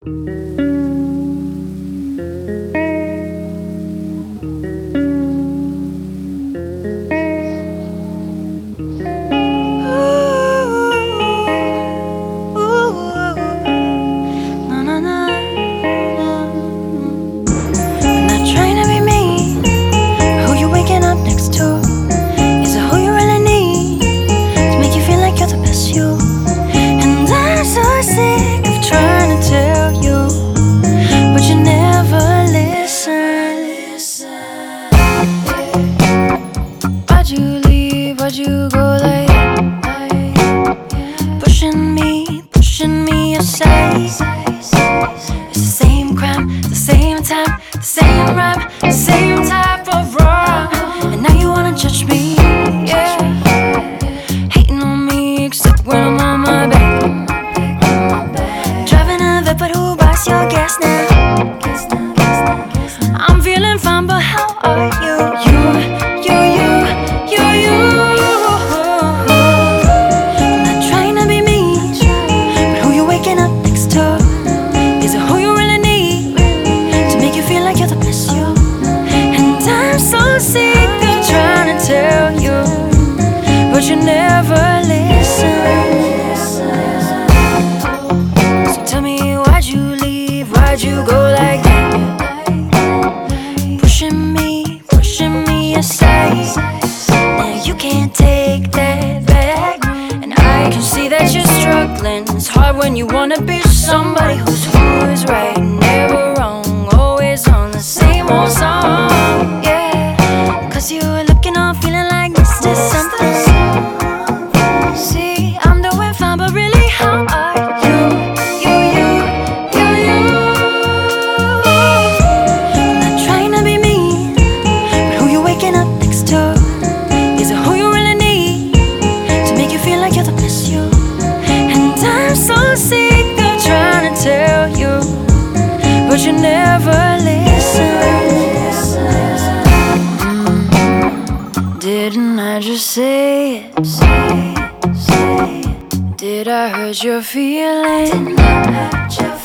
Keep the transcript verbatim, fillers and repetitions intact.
Why'd you go like pushing me, pushing me aside? It's the same crime, the same time, the same rhyme, the same type of wrong. And now you wanna judge me, yeah. Hating on me except when I'm on my back. Driving a vet, but who buys your gas now? I'm feeling fine, but how are you? You, you, you, you, you. I'm not trying to be mean, but who you waking up next to? Is it who you really need to make you feel like you're the best you? And I'm so sick of trying to tell you, but you never listen. So tell me, why'd you leave? Why'd you go like that? Pushing me, pushing me aside. Now you can't take that back, and I can see that you're struggling. It's hard when you wanna be somebody who's who's right, never wrong, always on the same old song. Yeah, cause you were looking on, feeling like Mister Something. See, I'm doing fine, but really, how are you? You, you, you, you. I'm not trying to be mean, but who you waking up next to? Is it who you really need to make you feel like you're the best you? And I'm so sick of trying to tell you, but you never listen. Mm, didn't I just say it? Say it, say it. Did I hurt your feelings? Did I hurt your